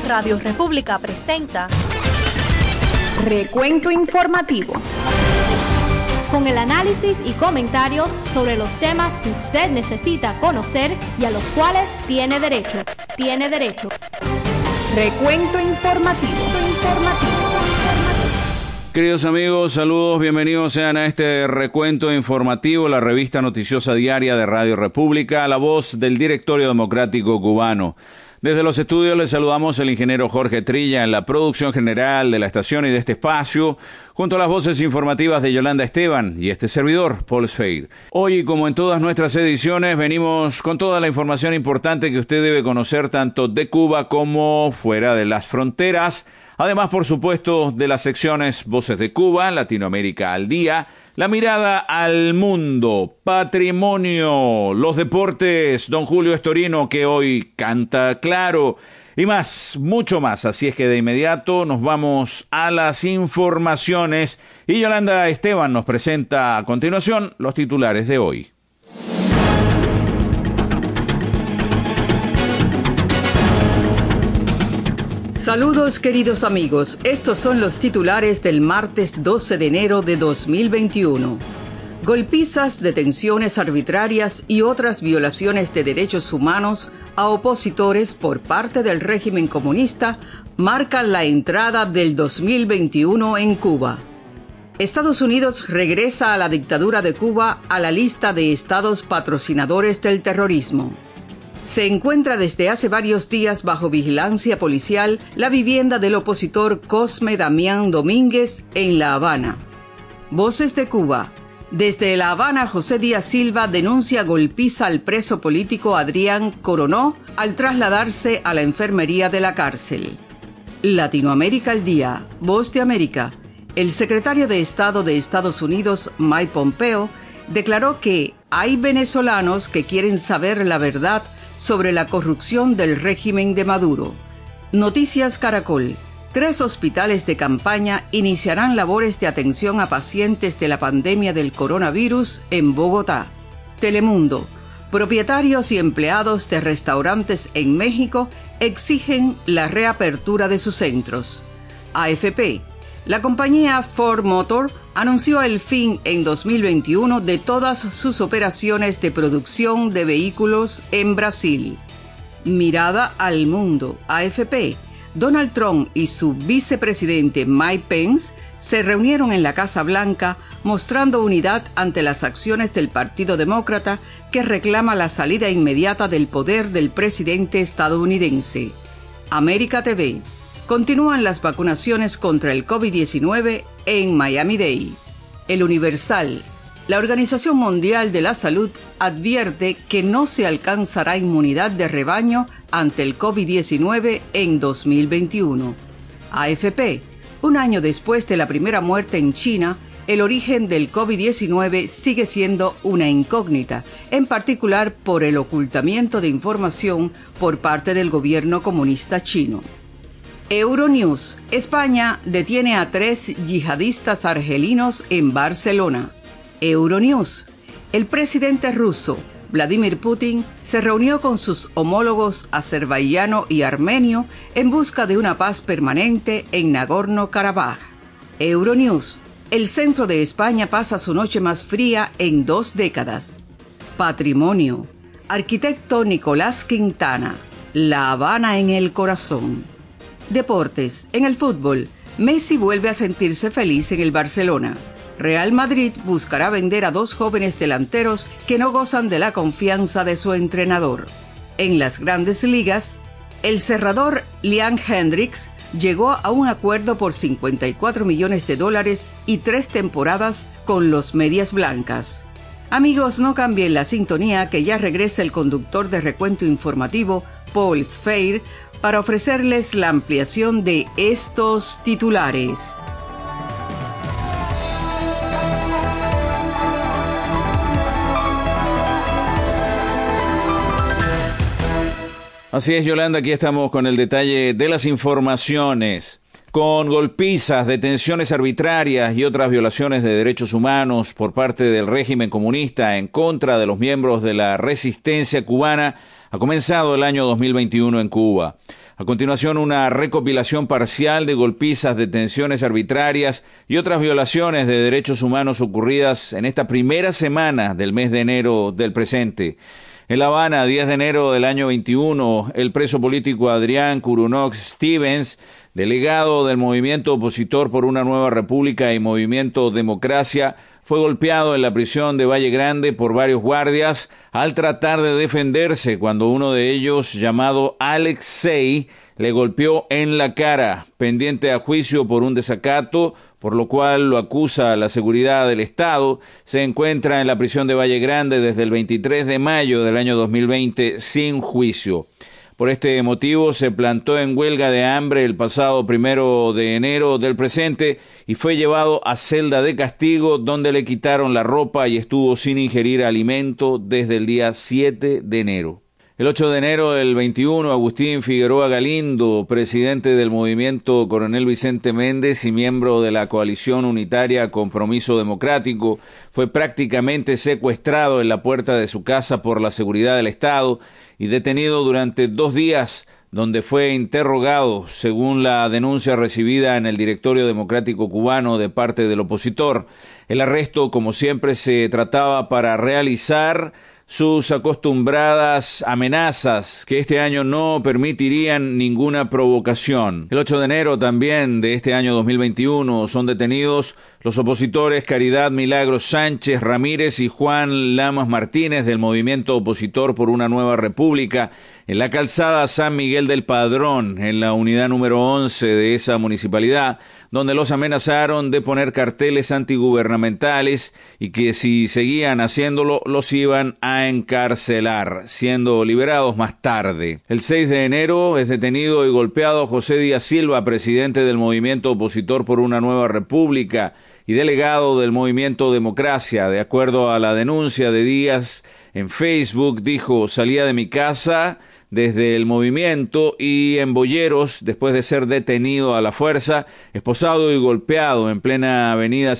Radio República presenta Recuento Informativo, con el análisis y comentarios sobre los temas que usted necesita conocer y a los cuales tiene derecho. Recuento Informativo. Queridos amigos, saludos, bienvenidos sean a este recuento informativo, la revista noticiosa diaria de Radio República, la voz del Directorio Democrático Cubano. Desde los estudios les saludamos el ingeniero Jorge Trilla en la producción general de la estación y de este espacio, junto a las voces informativas de Yolanda Esteban y este servidor, Paul Sfeir. Hoy, como en todas nuestras ediciones, venimos con toda la información importante que usted debe conocer tanto de Cuba como fuera de las fronteras. Además, por supuesto, de las secciones Voces de Cuba, Latinoamérica al Día, La Mirada al Mundo, Patrimonio, los deportes, don Julio Estorino, que hoy canta claro, y más, mucho más. Así es que de inmediato nos vamos a las informaciones y Yolanda Esteban nos presenta a continuación los titulares de hoy. Saludos queridos amigos, estos son los titulares del martes 12 de enero de 2021. Golpizas, detenciones arbitrarias y otras violaciones de derechos humanos a opositores por parte del régimen comunista marcan la entrada del 2021 en Cuba. Estados Unidos regresa a la dictadura de Cuba a la lista de estados patrocinadores del terrorismo. Se encuentra desde hace varios días bajo vigilancia policial la vivienda del opositor Cosme Damián Domínguez en La Habana. Voces de Cuba. Desde La Habana, José Díaz Silva denuncia golpiza al preso político Adrián Coronó al trasladarse a la enfermería de la cárcel. Latinoamérica al Día. Voz de América. El secretario de Estado de Estados Unidos, Mike Pompeo, declaró que hay venezolanos que quieren saber la verdad sobre la corrupción del régimen de Maduro. Noticias Caracol. 3 hospitales de campaña iniciarán labores de atención a pacientes de la pandemia del coronavirus en Bogotá. Telemundo. Propietarios y empleados de restaurantes en México exigen la reapertura de sus centros. AFP. La compañía Ford Motor anunció el fin en 2021 de todas sus operaciones de producción de vehículos en Brasil. Mirada al mundo. AFP. Donald Trump y su vicepresidente Mike Pence se reunieron en la Casa Blanca mostrando unidad ante las acciones del Partido Demócrata que reclama la salida inmediata del poder del presidente estadounidense. América TV. Continúan las vacunaciones contra el COVID-19 en Miami-Dade. El Universal. La Organización Mundial de la Salud advierte que no se alcanzará inmunidad de rebaño ante el COVID-19 en 2021. AFP. Un año después de la primera muerte en China, el origen del COVID-19 sigue siendo una incógnita, en particular por el ocultamiento de información por parte del gobierno comunista chino. Euronews. España detiene a 3 yihadistas argelinos en Barcelona. Euronews. El presidente ruso, Vladimir Putin, se reunió con sus homólogos azerbaiyano y armenio en busca de una paz permanente en Nagorno-Karabaj. Euronews. El centro de España pasa su noche más fría en 2 décadas. Patrimonio. Arquitecto Nicolás Quintana. La Habana en el corazón. Deportes. En el fútbol, Messi vuelve a sentirse feliz en el Barcelona. Real Madrid buscará vender a 2 jóvenes delanteros que no gozan de la confianza de su entrenador. En las grandes ligas, el cerrador Liam Hendricks llegó a un acuerdo por $54 millones y 3 temporadas con los Medias Blancas. Amigos, no cambien la sintonía, que ya regresa el conductor de Recuento Informativo, Paul Sfeir, para ofrecerles la ampliación de estos titulares. Así es, Yolanda, aquí estamos con el detalle de las informaciones. Con golpizas, detenciones arbitrarias y otras violaciones de derechos humanos por parte del régimen comunista en contra de los miembros de la resistencia cubana, Ha comenzado el año 2021 en Cuba. A continuación, una recopilación parcial de golpizas, detenciones arbitrarias y otras violaciones de derechos humanos ocurridas en esta primera semana del mes de enero del presente. En La Habana, 10 de enero del año 21, el preso político Adrián Curunox Stevens, delegado del movimiento opositor por una nueva república y movimiento Democracia, fue golpeado en la prisión de Valle Grande por varios guardias al tratar de defenderse cuando uno de ellos, llamado Alexei, le golpeó en la cara, pendiente a juicio por un desacato, por lo cual lo acusa la seguridad del Estado. Se encuentra en la prisión de Valle Grande desde el 23 de mayo del año 2020 sin juicio. Por este motivo se plantó en huelga de hambre el pasado 1 de enero del presente y fue llevado a celda de castigo donde le quitaron la ropa y estuvo sin ingerir alimento desde el día 7 de enero. El 8 de enero del 21, Agustín Figueroa Galindo, presidente del movimiento Coronel Vicente Méndez y miembro de la coalición unitaria Compromiso Democrático, fue prácticamente secuestrado en la puerta de su casa por la seguridad del Estado y detenido durante 2 días, donde fue interrogado, según la denuncia recibida en el Directorio Democrático Cubano de parte del opositor. El arresto, como siempre, se trataba para realizar sus acostumbradas amenazas que este año no permitirían ninguna provocación. El 8 de enero también de este año 2021 son detenidos los opositores Caridad Milagros Sánchez Ramírez y Juan Lamas Martínez del movimiento opositor por una nueva república en la calzada San Miguel del Padrón, en la unidad número 11 de esa municipalidad, donde los amenazaron de poner carteles antigubernamentales y que si seguían haciéndolo los iban a encarcelar, siendo liberados más tarde. El 6 de enero es detenido y golpeado José Díaz Silva, presidente del movimiento opositor por una nueva república y delegado del movimiento Democracia. De acuerdo a la denuncia de Díaz en Facebook, dijo: salía de mi casa desde el movimiento y en Boyeros, después de ser detenido a la fuerza, esposado y golpeado en plena avenida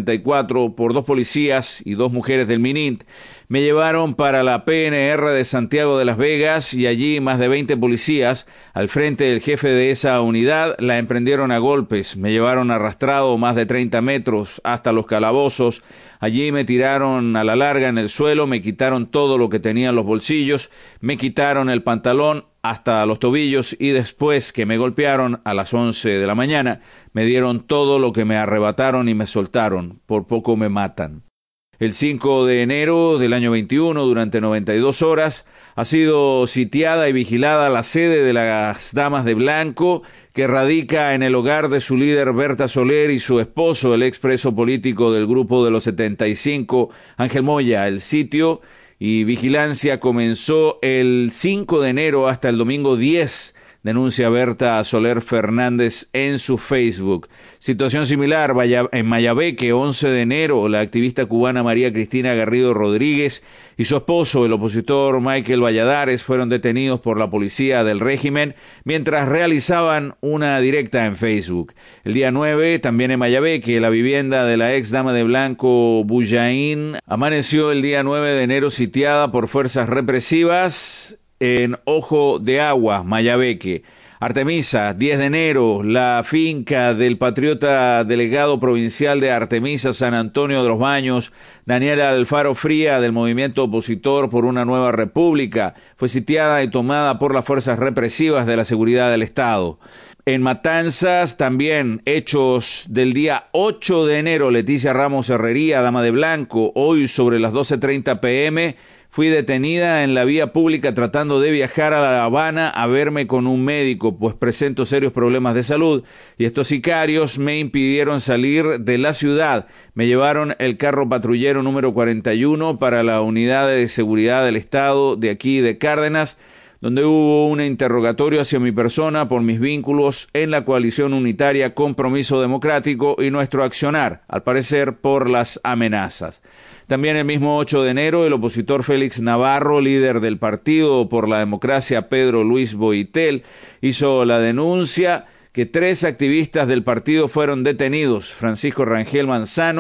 184 por 2 policías y 2 mujeres del MININT, me llevaron para la PNR de Santiago de Las Vegas y allí más de 20 policías, al frente del jefe de esa unidad, la emprendieron a golpes, me llevaron arrastrado más de 30 metros hasta los calabozos, allí me tiraron a la larga en el suelo, me quitaron todo lo que tenía en los bolsillos, me quitaron el pantalón hasta los tobillos y después que me golpearon a las 11 de la mañana, me dieron todo lo que me arrebataron y me soltaron, por poco me matan. El 5 de enero del año 21, durante 92 horas, ha sido sitiada y vigilada la sede de las Damas de Blanco, que radica en el hogar de su líder Berta Soler y su esposo, el expreso político del Grupo de los 75, Ángel Moya. El sitio y vigilancia comenzó el 5 de enero hasta el domingo 10, denuncia Berta Soler Fernández en su Facebook. Situación similar en Mayabeque, 11 de enero, la activista cubana María Cristina Garrido Rodríguez y su esposo, el opositor Michael Valladares, fueron detenidos por la policía del régimen mientras realizaban una directa en Facebook. El día 9, también en Mayabeque, la vivienda de la ex dama de blanco Bullaín amaneció el día 9 de enero sitiada por fuerzas represivas en Ojo de Agua, Mayabeque. Artemisa, 10 de enero, la finca del patriota delegado provincial de Artemisa, San Antonio de los Baños, Daniel Alfaro Fría, del movimiento opositor por una nueva república, fue sitiada y tomada por las fuerzas represivas de la seguridad del Estado. En Matanzas, también hechos del día 8 de enero, Leticia Ramos Herrería, dama de blanco, hoy sobre las 12:30 p.m., fui detenida en la vía pública tratando de viajar a La Habana a verme con un médico, pues presento serios problemas de salud y estos sicarios me impidieron salir de la ciudad. Me llevaron el carro patrullero número 41 para la unidad de seguridad del Estado de aquí de Cárdenas, donde hubo un interrogatorio hacia mi persona por mis vínculos en la coalición unitaria Compromiso Democrático y nuestro accionar, al parecer por las amenazas. También el mismo 8 de enero, el opositor Félix Navarro, líder del Partido por la Democracia Pedro Luis Boitel, hizo la denuncia que 3 activistas del partido fueron detenidos: Francisco Rangel Manzano,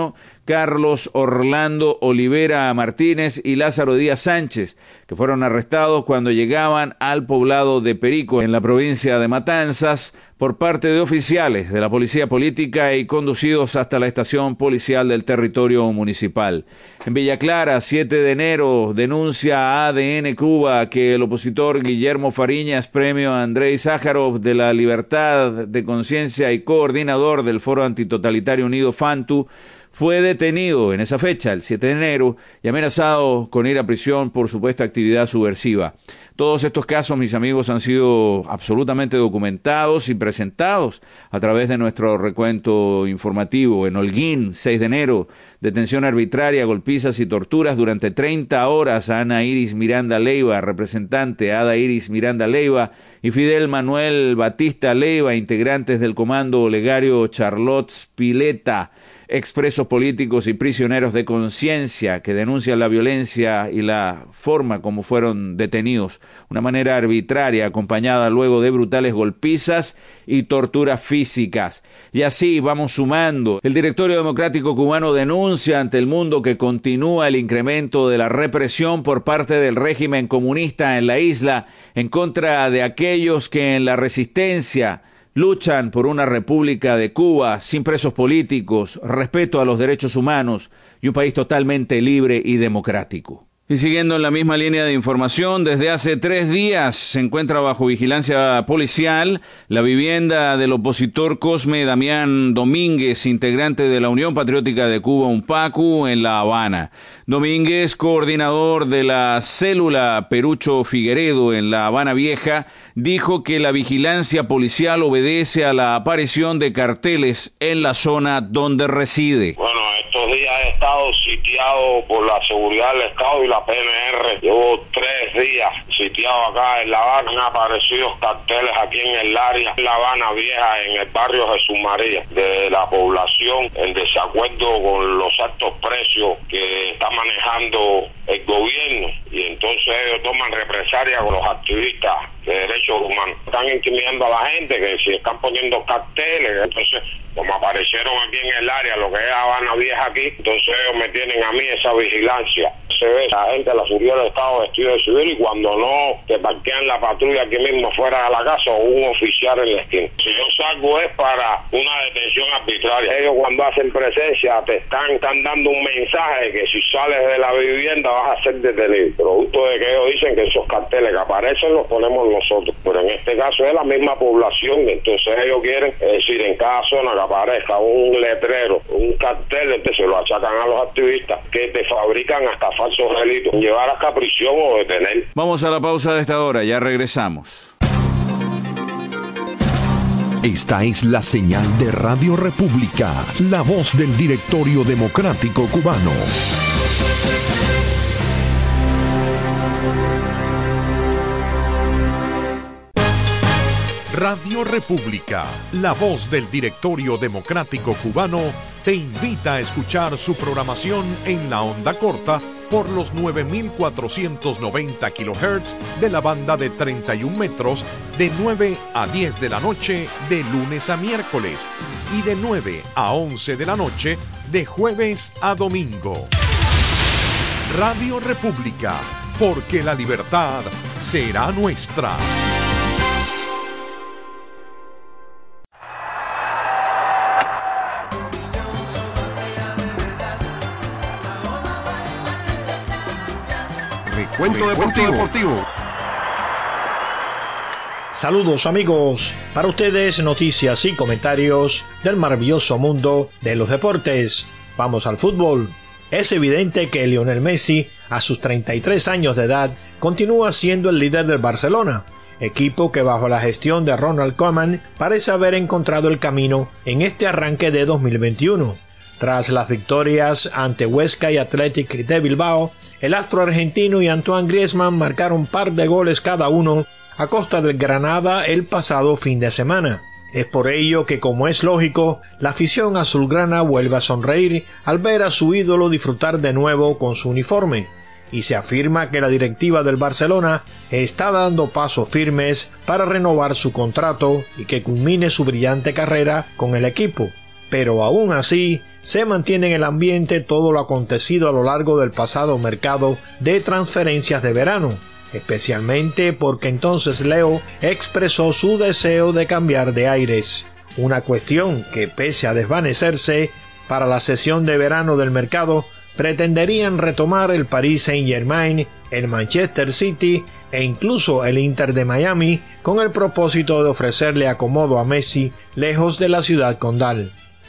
Carlos Orlando Olivera Martínez y Lázaro Díaz Sánchez, que fueron arrestados cuando llegaban al poblado de Perico, en la provincia de Matanzas, por parte de oficiales de la Policía Política y conducidos hasta la estación policial del territorio municipal. En Villa Clara, 7 de enero, denuncia a ADN Cuba que el opositor Guillermo Fariñas, premio Andrei Sájarov de la Libertad de Conciencia y coordinador del Foro Antitotalitario Unido FANTU, fue detenido en esa fecha, el 7 de enero, y amenazado con ir a prisión por supuesta actividad subversiva. Todos estos casos, mis amigos, han sido absolutamente documentados y presentados a través de nuestro recuento informativo. En Holguín, 6 de enero, detención arbitraria, golpizas y torturas durante 30 horas a Ana Iris Miranda Leiva, representante Ada Iris Miranda Leiva, y Fidel Manuel Batista Leiva, integrantes del Comando Olegario Charlotte Spileta, expresos políticos y prisioneros de conciencia que denuncian la violencia y la forma como fueron detenidos, una manera arbitraria acompañada luego de brutales golpizas y torturas físicas. Y así vamos sumando. El Directorio Democrático Cubano denuncia ante el mundo que continúa el incremento de la represión por parte del régimen comunista en la isla en contra de aquellos que en la resistencia luchan por una república de Cuba sin presos políticos, respeto a los derechos humanos y un país totalmente libre y democrático. Y siguiendo en la misma línea de información, desde hace 3 días se encuentra bajo vigilancia policial la vivienda del opositor Cosme Damián Domínguez, integrante de la Unión Patriótica de Cuba, UNPACU, en La Habana. Domínguez, coordinador de la célula Perucho Figueredo en La Habana Vieja, dijo que la vigilancia policial obedece a la aparición de carteles en la zona donde reside. Bueno, estos días he estado sitiado por la seguridad del Estado y la PNR. Llevo 3 días sitiado acá en La Habana. Han aparecido carteles aquí en el área, en La Habana Vieja, en el barrio Jesús María, de la población en desacuerdo con los altos precios que está manejando el gobierno, y entonces ellos toman represalia con los activistas de derechos humanos. Están intimidando a la gente que si están poniendo carteles, entonces como aparecieron aquí en el área, lo que es Habana Vieja aquí, entonces ellos me tienen a mí esa vigilancia. Se ve la gente de la seguridad del Estado vestido de civil, y cuando no te parquean la patrulla aquí mismo fuera de la casa o un oficial en la esquina. Si yo salgo es para una detención arbitraria. Ellos cuando hacen presencia te están dando un mensaje que si sales de la vivienda vas a ser detenido. Producto de que ellos dicen que esos carteles que aparecen los ponemos nosotros. Pero en este caso es la misma población, entonces ellos quieren, es decir, en cada zona que aparezca un letrero, un cartel, entonces se lo achacan a los activistas que te fabrican hasta falsos delitos, llevar hasta prisión o detener. Vamos a la pausa de esta hora, ya regresamos. Esta es la señal de Radio República, la voz del Directorio Democrático Cubano. Radio República, la voz del Directorio Democrático Cubano, te invita a escuchar su programación en la onda corta por los 9.490 kHz de la banda de 31 metros de 9 a 10 de la noche de lunes a miércoles y de 9 a 11 de la noche de jueves a domingo. Radio República, porque la libertad será nuestra. Recuento deportivo. Saludos amigos, para ustedes noticias y comentarios del maravilloso mundo de los deportes. Vamos al fútbol. Es evidente que Lionel Messi, a sus 33 años de edad, continúa siendo el líder del Barcelona, equipo que bajo la gestión de Ronald Koeman parece haber encontrado el camino en este arranque de 2021. Tras las victorias ante Huesca y Athletic de Bilbao, el astro argentino y Antoine Griezmann marcaron un par de goles cada uno a costa del Granada el pasado fin de semana. Es por ello que, como es lógico, la afición azulgrana vuelve a sonreír al ver a su ídolo disfrutar de nuevo con su uniforme, y se afirma que la directiva del Barcelona está dando pasos firmes para renovar su contrato y que culmine su brillante carrera con el equipo. Pero aún así, se mantiene en el ambiente todo lo acontecido a lo largo del pasado mercado de transferencias de verano, especialmente porque entonces Leo expresó su deseo de cambiar de aires, una cuestión que, pese a desvanecerse, para la sesión de verano del mercado pretenderían retomar el Paris Saint-Germain, el Manchester City e incluso el Inter de Miami, con el propósito de ofrecerle acomodo a Messi lejos de la ciudad condal.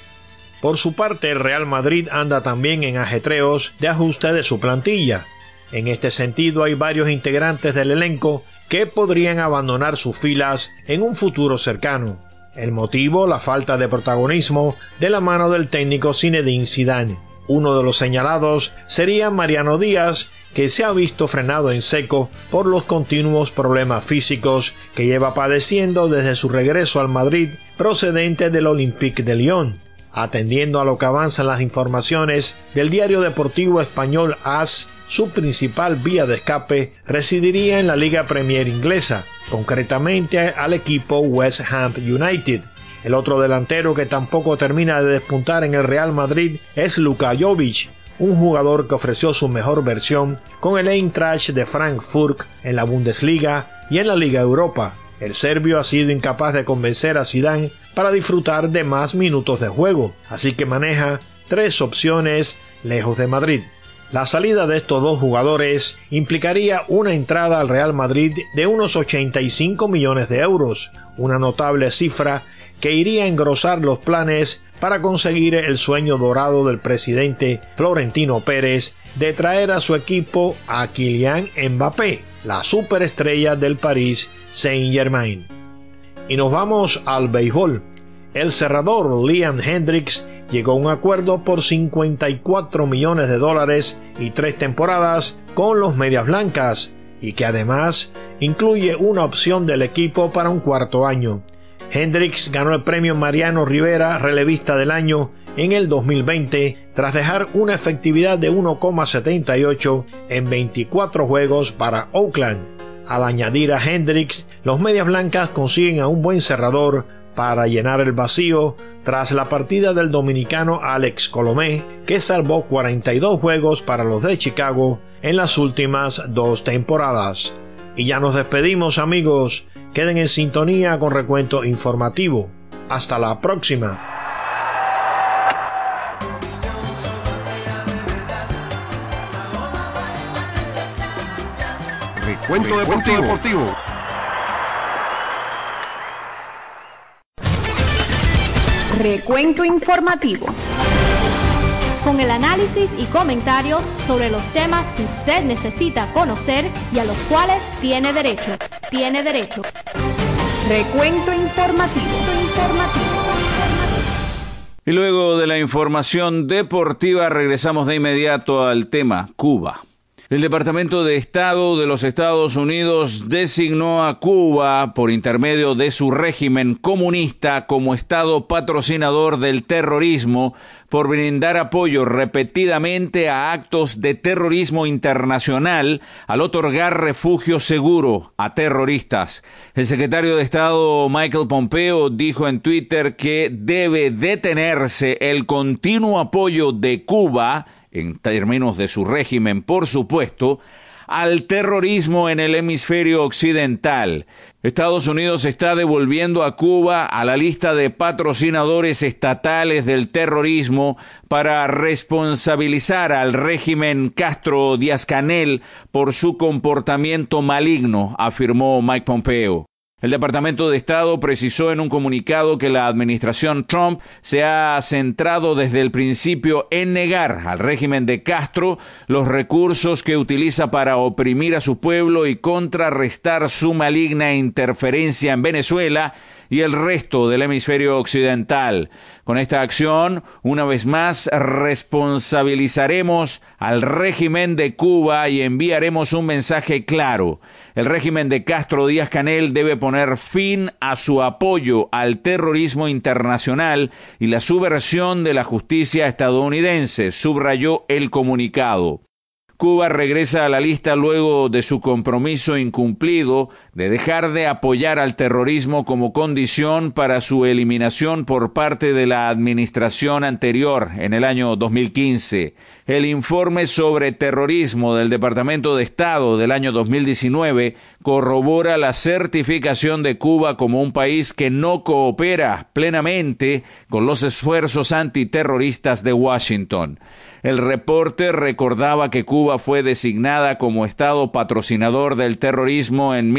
Por su parte, el Real Madrid anda también en ajetreos de ajuste de su plantilla. En este sentido, hay varios integrantes del elenco que podrían abandonar sus filas en un futuro cercano. El motivo, la falta de protagonismo de la mano del técnico Zinedine Zidane. Uno de los señalados sería Mariano Díaz, que se ha visto frenado en seco por los continuos problemas físicos que lleva padeciendo desde su regreso al Madrid procedente del Olympique de Lyon. Atendiendo a lo que avanzan las informaciones del diario deportivo español AS, su principal vía de escape residiría en la Liga Premier inglesa, concretamente al equipo West Ham United. El otro delantero que tampoco termina de despuntar en el Real Madrid es Luka Jovic, un jugador que ofreció su mejor versión con el Eintracht de Frankfurt en la Bundesliga y en la Liga Europa. El serbio ha sido incapaz de convencer a Zidane para disfrutar de más minutos de juego, así que maneja 3 opciones lejos de Madrid. La salida de estos dos jugadores implicaría una entrada al Real Madrid de unos 85 millones de euros, una notable cifra que iría a engrosar los planes para conseguir el sueño dorado del presidente Florentino Pérez de traer a su equipo a Kylian Mbappé, la superestrella del Paris Saint-Germain. Y nos vamos al béisbol. El cerrador Liam Hendriks llegó a un acuerdo por $54 millones y 3 temporadas con los Medias Blancas, y que además incluye una opción del equipo para un 4º año. Hendriks ganó el premio Mariano Rivera Relevista del Año en el 2020 tras dejar una efectividad de 1,78 en 24 juegos para Oakland. Al añadir a Hendriks, los Medias Blancas consiguen a un buen cerrador para llenar el vacío tras la partida del dominicano Alex Colomé, que salvó 42 juegos para los de Chicago en las últimas 2 temporadas. Y ya nos despedimos, amigos. Queden en sintonía con Recuento Informativo. Hasta la próxima. Recuento Deportivo. Recuento Informativo. Con el análisis y comentarios sobre los temas que usted necesita conocer y a los cuales tiene derecho. Recuento Informativo. Y luego de la información deportiva regresamos de inmediato al tema Cuba. El Departamento de Estado de los Estados Unidos designó a Cuba, por intermedio de su régimen comunista, como Estado patrocinador del terrorismo por brindar apoyo repetidamente a actos de terrorismo internacional al otorgar refugio seguro a terroristas. El secretario de Estado Michael Pompeo dijo en Twitter que debe detenerse el continuo apoyo de Cuba, en términos de su régimen, por supuesto, al terrorismo en el hemisferio occidental. Estados Unidos está devolviendo a Cuba a la lista de patrocinadores estatales del terrorismo para responsabilizar al régimen Castro Díaz-Canel por su comportamiento maligno, afirmó Mike Pompeo. El Departamento de Estado precisó en un comunicado que la administración Trump se ha centrado desde el principio en negar al régimen de Castro los recursos que utiliza para oprimir a su pueblo y contrarrestar su maligna interferencia en Venezuela y el resto del hemisferio occidental. Con esta acción, una vez más, responsabilizaremos al régimen de Cuba y enviaremos un mensaje claro. El régimen de Castro Díaz-Canel debe poner fin a su apoyo al terrorismo internacional y la subversión de la justicia estadounidense, subrayó el comunicado. Cuba regresa a la lista luego de su compromiso incumplido de dejar de apoyar al terrorismo como condición para su eliminación por parte de la administración anterior en el año 2015. El informe sobre terrorismo del Departamento de Estado del año 2019 corrobora la certificación de Cuba como un país que no coopera plenamente con los esfuerzos antiterroristas de Washington. El reporte recordaba que Cuba fue designada como Estado patrocinador del terrorismo en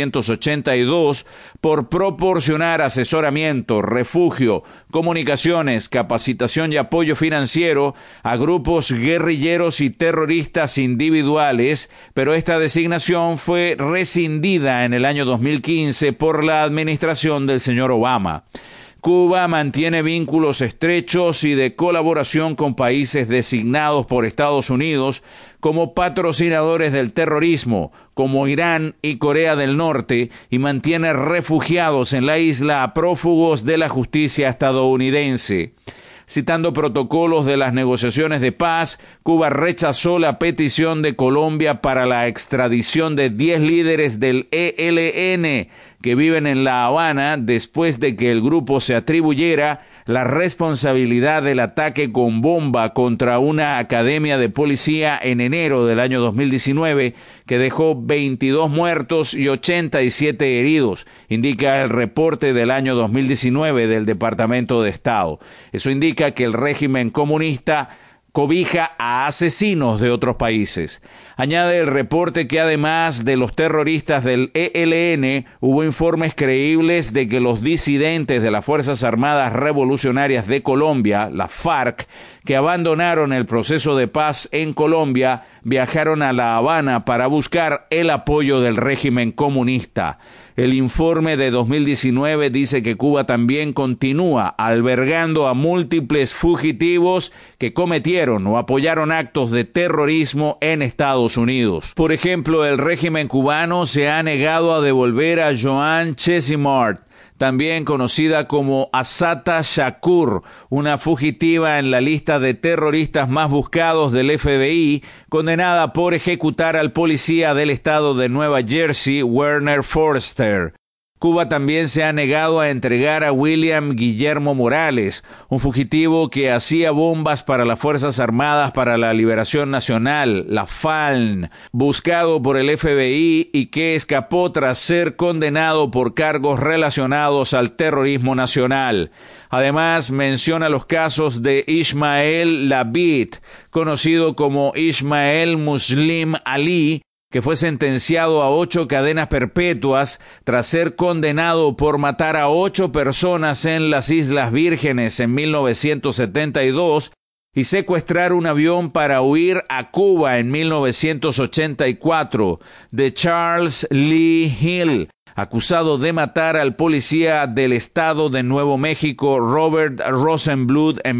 1982 por proporcionar asesoramiento, refugio, comunicaciones, capacitación y apoyo financiero a grupos guerrilleros y terroristas individuales, pero esta designación fue rescindida en el año 2015 por la administración del señor Obama. Cuba mantiene vínculos estrechos y de colaboración con países designados por Estados Unidos como patrocinadores del terrorismo, como Irán y Corea del Norte, y mantiene refugiados en la isla a prófugos de la justicia estadounidense. Citando protocolos de las negociaciones de paz, Cuba rechazó la petición de Colombia para la extradición de 10 líderes del ELN que viven en La Habana después de que el grupo se atribuyera la responsabilidad del ataque con bomba contra una academia de policía en enero del año 2019 que dejó 22 muertos y 87 heridos, indica el reporte del año 2019 del Departamento de Estado. Eso indica que el régimen comunista cobija a asesinos de otros países. Añade el reporte que además de los terroristas del ELN, hubo informes creíbles de que los disidentes de las Fuerzas Armadas Revolucionarias de Colombia, la FARC, que abandonaron el proceso de paz en Colombia, viajaron a La Habana para buscar el apoyo del régimen comunista. El informe de 2019 dice que Cuba también continúa albergando a múltiples fugitivos que cometieron o apoyaron actos de terrorismo en Estados Unidos. Por ejemplo, el régimen cubano se ha negado a devolver a Joan Chesimard, también conocida como Assata Shakur, una fugitiva en la lista de terroristas más buscados del FBI, condenada por ejecutar al policía del estado de Nueva Jersey, Werner Forster. Cuba también se ha negado a entregar a William Guillermo Morales, un fugitivo que hacía bombas para las Fuerzas Armadas para la Liberación Nacional, la FALN, buscado por el FBI y que escapó tras ser condenado por cargos relacionados al terrorismo nacional. Además, menciona los casos de Ismael Labid, conocido como Ismael Muslim Ali, que fue sentenciado a 8 cadenas perpetuas tras ser condenado por matar a 8 personas en las Islas Vírgenes en 1972 y secuestrar un avión para huir a Cuba en 1984, de Charles Lee Hill, acusado de matar al policía del estado de Nuevo México Robert Rosenbluth en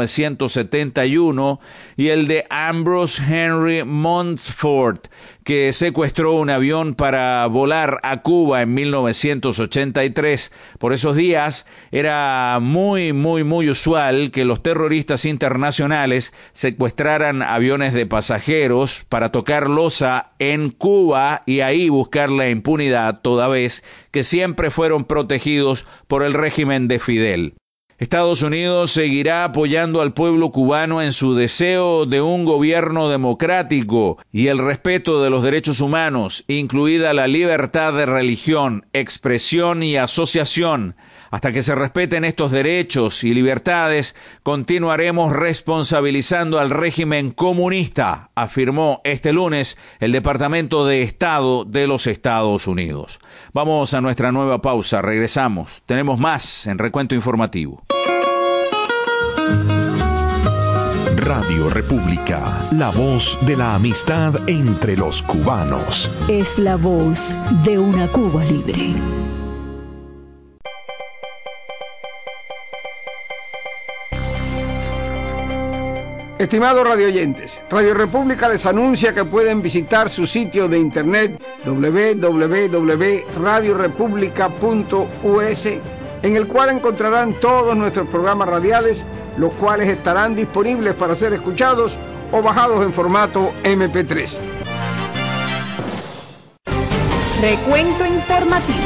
1971, y el de Ambrose Henry Montfort, que secuestró un avión para volar a Cuba en 1983. Por esos días era muy usual que los terroristas internacionales secuestraran aviones de pasajeros para tocar losa en Cuba y ahí buscar la impunidad, toda vez que siempre fueron protegidos por el régimen de Fidel. Estados Unidos seguirá apoyando al pueblo cubano en su deseo de un gobierno democrático y el respeto de los derechos humanos, incluida la libertad de religión, expresión y asociación. Hasta que se respeten estos derechos y libertades, continuaremos responsabilizando al régimen comunista, afirmó este lunes el Departamento de Estado de los Estados Unidos. Vamos a nuestra nueva pausa, regresamos. Tenemos más en Recuento Informativo. Radio República, la voz de la amistad entre los cubanos. Es la voz de una Cuba libre. Estimados radioyentes, Radio República les anuncia que pueden visitar su sitio de internet www.radiorepublica.us, en el cual encontrarán todos nuestros programas radiales, los cuales estarán disponibles para ser escuchados o bajados en formato MP3. Recuento informativo.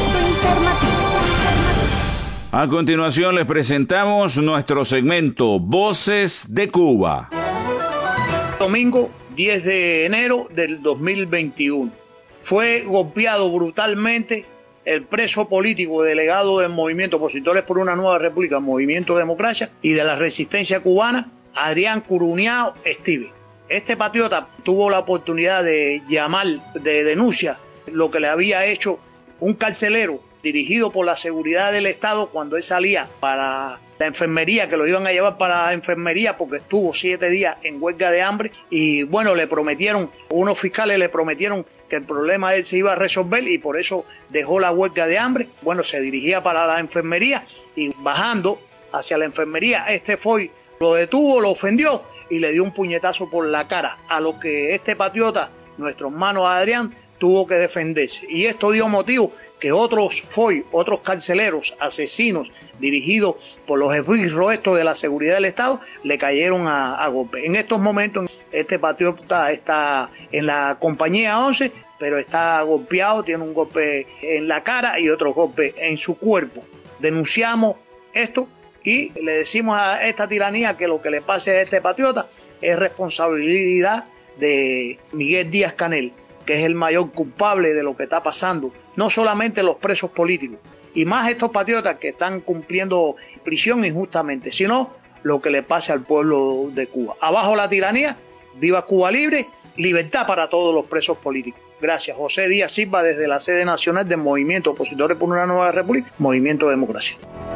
A continuación les presentamos nuestro segmento Voces de Cuba. Domingo 10 de enero del 2021. Fue golpeado brutalmente el preso político delegado del Movimiento Opositores por una Nueva República, Movimiento Democracia y de la Resistencia Cubana, Adrián Curuñao Esteve. Este patriota tuvo la oportunidad de llamar de denuncia lo que le había hecho un carcelero dirigido por la seguridad del Estado cuando él salía para la enfermería, que lo iban a llevar para la enfermería porque estuvo 7 días en huelga de hambre. Y bueno, unos fiscales le prometieron que el problema de él se iba a resolver y por eso dejó la huelga de hambre. Bueno, se dirigía para la enfermería y bajando hacia la enfermería, lo detuvo, lo ofendió y le dio un puñetazo por la cara, a lo que este patriota, nuestro hermano Adrián, tuvo que defenderse. Y esto dio motivo que otros carceleros, asesinos, dirigidos por los esbirros estos de la seguridad del Estado, le cayeron a golpe. En estos momentos, este patriota está en la compañía 11, pero está golpeado, tiene un golpe en la cara y otro golpe en su cuerpo. Denunciamos esto y le decimos a esta tiranía que lo que le pase a este patriota es responsabilidad de Miguel Díaz-Canel, que es el mayor culpable de lo que está pasando, no solamente los presos políticos, y más estos patriotas que están cumpliendo prisión injustamente, sino lo que le pasa al pueblo de Cuba. Abajo la tiranía, viva Cuba libre, libertad para todos los presos políticos. Gracias. José Díaz Silva, desde la sede nacional del Movimiento Opositores por una Nueva República, Movimiento Democracia.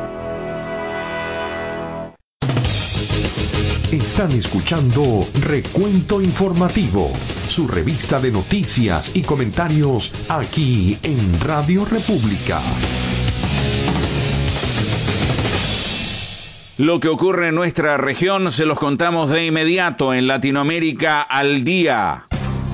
Están escuchando Recuento Informativo, su revista de noticias y comentarios aquí en Radio República. Lo que ocurre en nuestra región se los contamos de inmediato en Latinoamérica al Día.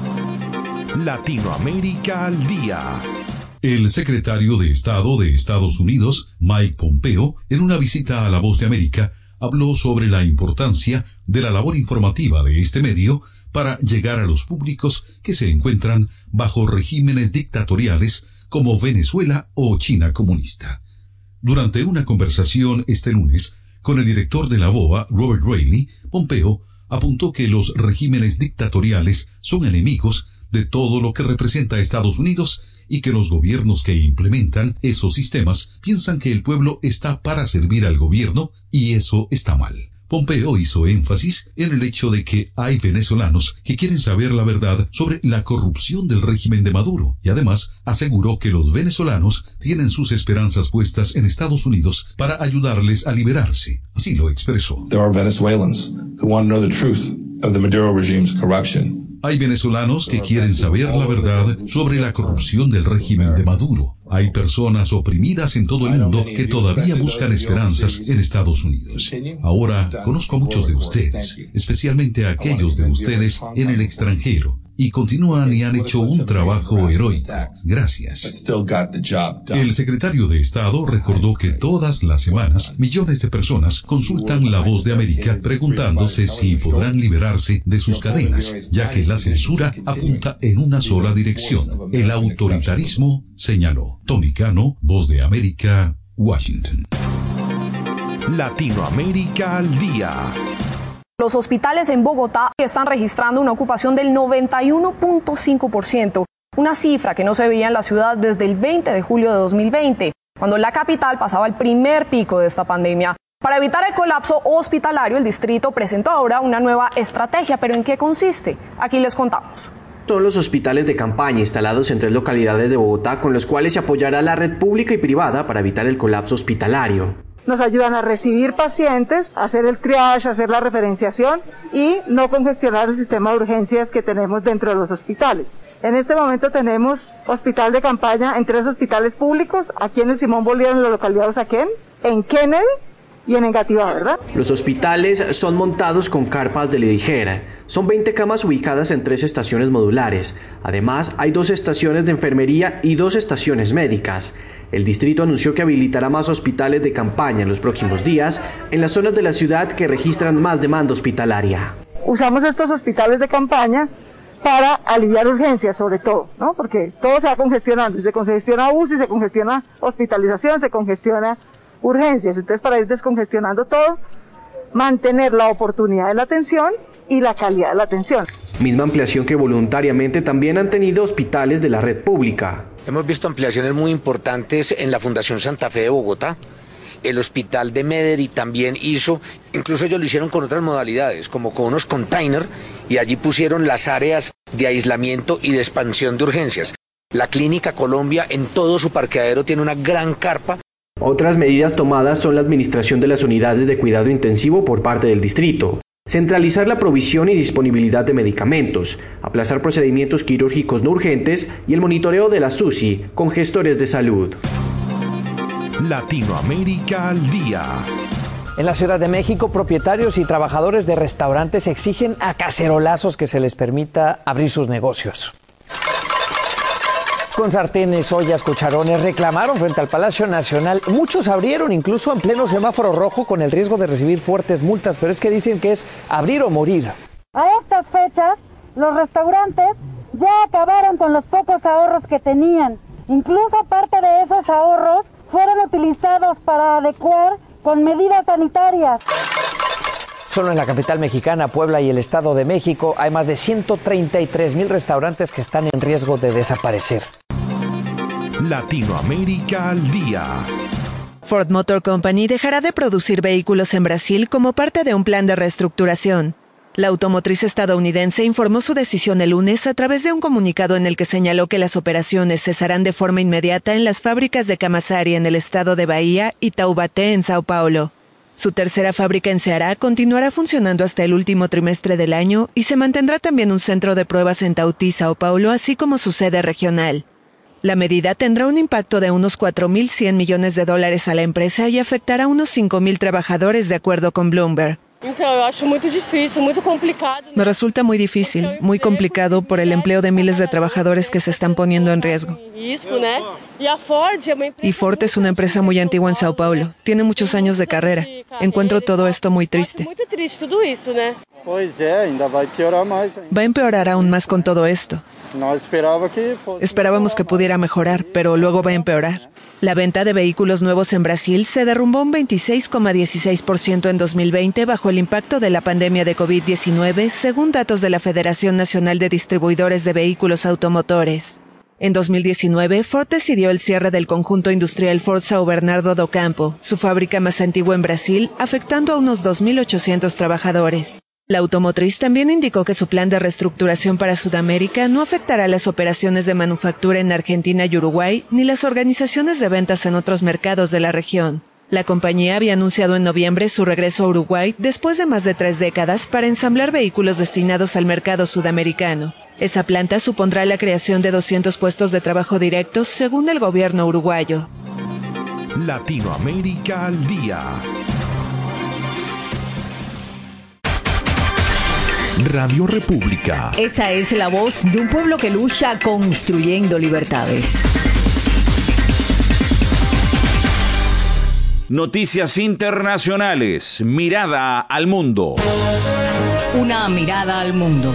Latinoamérica al Día. El secretario de Estado de Estados Unidos, Mike Pompeo, en una visita a La Voz de América, habló sobre la importancia de la labor informativa de este medio para llegar a los públicos que se encuentran bajo regímenes dictatoriales como Venezuela o China comunista. Durante una conversación este lunes con el director de la BOA, Robert Reilly, Pompeo apuntó que los regímenes dictatoriales son enemigos de todo lo que representa a Estados Unidos y que los gobiernos que implementan esos sistemas piensan que el pueblo está para servir al gobierno y eso está mal. Pompeo hizo énfasis en el hecho de que hay venezolanos que quieren saber la verdad sobre la corrupción del régimen de Maduro y además aseguró que los venezolanos tienen sus esperanzas puestas en Estados Unidos para ayudarles a liberarse. Así lo expresó. There are Venezuelans who want to know the truth of the Maduro regime's corruption. Hay venezolanos que quieren saber la verdad sobre la corrupción del régimen de Maduro. Hay personas oprimidas en todo el mundo que todavía buscan esperanzas en Estados Unidos. Ahora conozco a muchos de ustedes, especialmente a aquellos de ustedes en el extranjero, y continúan y han hecho un trabajo heroico. Gracias. El secretario de Estado recordó que todas las semanas millones de personas consultan La Voz de América preguntándose si podrán liberarse de sus cadenas, ya que la censura apunta en una sola dirección, el autoritarismo, señaló. Tony Cano, Voz de América, Washington. Latinoamérica al Día. Los hospitales en Bogotá están registrando una ocupación del 91.5%, una cifra que no se veía en la ciudad desde el 20 de julio de 2020, cuando la capital pasaba el primer pico de esta pandemia. Para evitar el colapso hospitalario, el distrito presentó ahora una nueva estrategia, pero ¿en qué consiste? Aquí les contamos. Son los hospitales de campaña instalados en 3 localidades de Bogotá, con los cuales se apoyará la red pública y privada para evitar el colapso hospitalario. Nos ayudan a recibir pacientes, a hacer el triage, a hacer la referenciación y no congestionar el sistema de urgencias que tenemos dentro de los hospitales. En este momento tenemos hospital de campaña en 3 hospitales públicos, aquí en el Simón Bolívar en la localidad de Usaquén, en Kennedy y en Engativá, ¿verdad? Los hospitales son montados con carpas de ligera. Son 20 camas ubicadas en 3 estaciones modulares. Además, hay 2 estaciones de enfermería y 2 estaciones médicas. El distrito anunció que habilitará más hospitales de campaña en los próximos días en las zonas de la ciudad que registran más demanda hospitalaria. usamos estos hospitales de campaña para aliviar urgencias sobre todo, ¿no? Porque todo se va congestionando, se congestiona UCI, se congestiona hospitalización, se congestiona urgencias. Entonces, para ir descongestionando todo, mantener la oportunidad de la atención y la calidad de la atención. Misma ampliación que voluntariamente también han tenido hospitales de la red pública. Hemos visto ampliaciones muy importantes en la Fundación Santa Fe de Bogotá. El hospital de Mederi también hizo, incluso ellos lo hicieron con otras modalidades, como con unos containers, y allí pusieron las áreas de aislamiento y de expansión de urgencias. La Clínica Colombia en todo su parqueadero tiene una gran carpa. Otras medidas tomadas son la administración de las unidades de cuidado intensivo por parte del distrito, centralizar la provisión y disponibilidad de medicamentos, aplazar procedimientos quirúrgicos no urgentes y el monitoreo de la UCI con gestores de salud. Latinoamérica al día. En la Ciudad de México, propietarios y trabajadores de restaurantes exigen a cacerolazos que se les permita abrir sus negocios. Con sartenes, ollas, cucharones, reclamaron frente al Palacio Nacional. Muchos abrieron incluso en pleno semáforo rojo con el riesgo de recibir fuertes multas, pero es que dicen que es abrir o morir. A estas fechas, los restaurantes ya acabaron con los pocos ahorros que tenían. Incluso parte de esos ahorros fueron utilizados para adecuar con medidas sanitarias. Solo en la capital mexicana, Puebla y el Estado de México hay más de 133,000 restaurantes que están en riesgo de desaparecer. Latinoamérica al día. Ford Motor Company dejará de producir vehículos en Brasil como parte de un plan de reestructuración. La automotriz estadounidense informó su decisión el lunes a través de un comunicado en el que señaló que las operaciones cesarán de forma inmediata en las fábricas de Camaçari en el estado de Bahía y Taubaté en Sao Paulo. Su tercera fábrica en Ceará continuará funcionando hasta el último trimestre del año y se mantendrá también un centro de pruebas en Tauti, Sao Paulo, así como su sede regional. La medida tendrá un impacto de unos $4.100 millones a la empresa y afectará a unos 5,000 trabajadores, de acuerdo con Bloomberg. Me resulta muy difícil, muy complicado por el empleo de miles de trabajadores que se están poniendo en riesgo. Y Ford es una empresa muy antigua en Sao Paulo, tiene muchos años de carrera. Encuentro todo esto muy triste. Va a empeorar aún más con todo esto. Esperábamos que pudiera mejorar, pero luego va a empeorar. La venta de vehículos nuevos en Brasil se derrumbó un 26,16% en 2020 bajo el impacto de la pandemia de COVID-19, según datos de la Federación Nacional de Distribuidores de Vehículos Automotores. En 2019, Ford decidió el cierre del conjunto industrial Ford São Bernardo do Campo, su fábrica más antigua en Brasil, afectando a unos 2.800 trabajadores. La automotriz también indicó que su plan de reestructuración para Sudamérica no afectará las operaciones de manufactura en Argentina y Uruguay, ni las organizaciones de ventas en otros mercados de la región. La compañía había anunciado en noviembre su regreso a Uruguay después de más de 3 décadas para ensamblar vehículos destinados al mercado sudamericano. Esa planta supondrá la creación de 200 puestos de trabajo directos, según el gobierno uruguayo. Latinoamérica al día. Radio República. Esa es la voz de un pueblo que lucha construyendo libertades. Noticias internacionales. Mirada al mundo. Una mirada al mundo.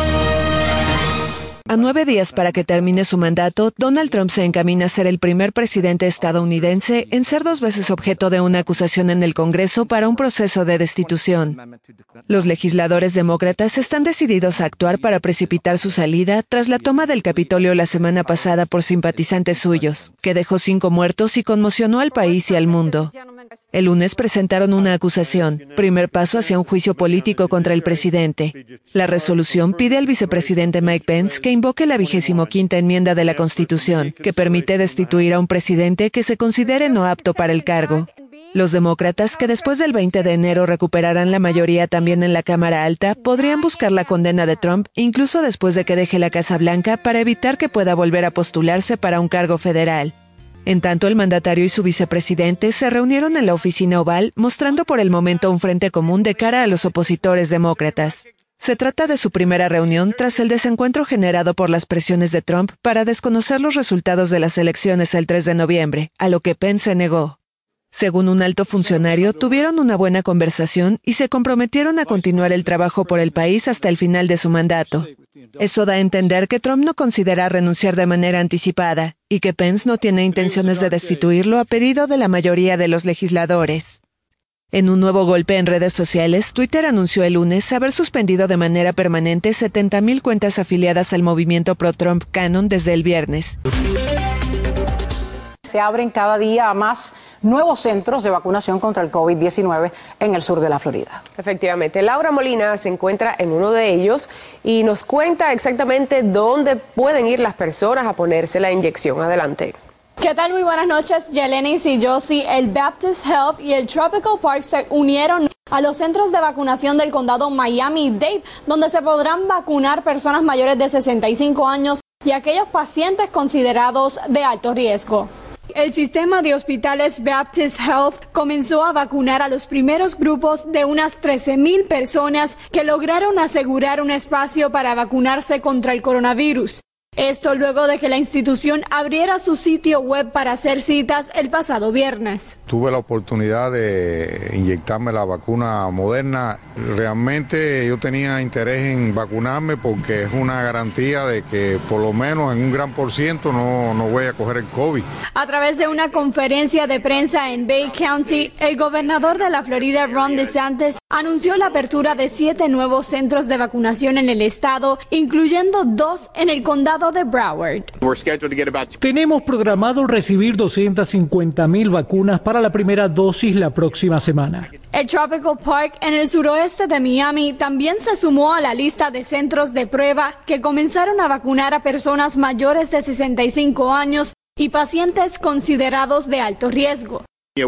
A 9 días para que termine su mandato, Donald Trump se encamina a ser el primer presidente estadounidense en ser 2 veces objeto de una acusación en el Congreso para un proceso de destitución. Los legisladores demócratas están decididos a actuar para precipitar su salida tras la toma del Capitolio la semana pasada por simpatizantes suyos, que dejó 5 muertos y conmocionó al país y al mundo. El lunes presentaron una acusación, primer paso hacia un juicio político contra el presidente. La resolución pide al vicepresidente Mike Pence que invoque la 25ª enmienda de la Constitución, que permite destituir a un presidente que se considere no apto para el cargo. Los demócratas, que después del 20 de enero recuperarán la mayoría también en la Cámara Alta, podrían buscar la condena de Trump incluso después de que deje la Casa Blanca para evitar que pueda volver a postularse para un cargo federal. En tanto, el mandatario y su vicepresidente se reunieron en la oficina oval, mostrando por el momento un frente común de cara a los opositores demócratas. Se trata de su primera reunión tras el desencuentro generado por las presiones de Trump para desconocer los resultados de las elecciones el 3 de noviembre, a lo que Pence se negó. Según un alto funcionario, tuvieron una buena conversación y se comprometieron a continuar el trabajo por el país hasta el final de su mandato. Eso da a entender que Trump no considera renunciar de manera anticipada y que Pence no tiene intenciones de destituirlo a pedido de la mayoría de los legisladores. En un nuevo golpe en redes sociales, Twitter anunció el lunes haber suspendido de manera permanente 70,000 cuentas afiliadas al movimiento pro-Trump QAnon desde el viernes. Se abren cada día más nuevos centros de vacunación contra el COVID-19 en el sur de la Florida. Efectivamente, Laura Molina se encuentra en uno de ellos y nos cuenta exactamente dónde pueden ir las personas a ponerse la inyección. Adelante. ¿Qué tal? Muy buenas noches, Yelenis y Josie. El Baptist Health y el Tropical Park se unieron a los centros de vacunación del condado Miami-Dade, donde se podrán vacunar personas mayores de 65 años y aquellos pacientes considerados de alto riesgo. El sistema de hospitales Baptist Health comenzó a vacunar a los primeros grupos de unas 13,000 personas que lograron asegurar un espacio para vacunarse contra el coronavirus. Esto luego de que la institución abriera su sitio web para hacer citas el pasado viernes. Tuve la oportunidad de inyectarme la vacuna Moderna. Realmente yo tenía interés en vacunarme porque es una garantía de que por lo menos en un gran por ciento no voy a coger el COVID. A través de una conferencia de prensa en Bay County, el gobernador de la Florida, Ron DeSantis, anunció la apertura de 7 nuevos centros de vacunación en el estado, incluyendo 2 en el condado de Broward. Tenemos programado recibir 250,000 vacunas para la primera dosis la próxima semana. El Tropical Park en el suroeste de Miami también se sumó a la lista de centros de prueba que comenzaron a vacunar a personas mayores de 65 años y pacientes considerados de alto riesgo.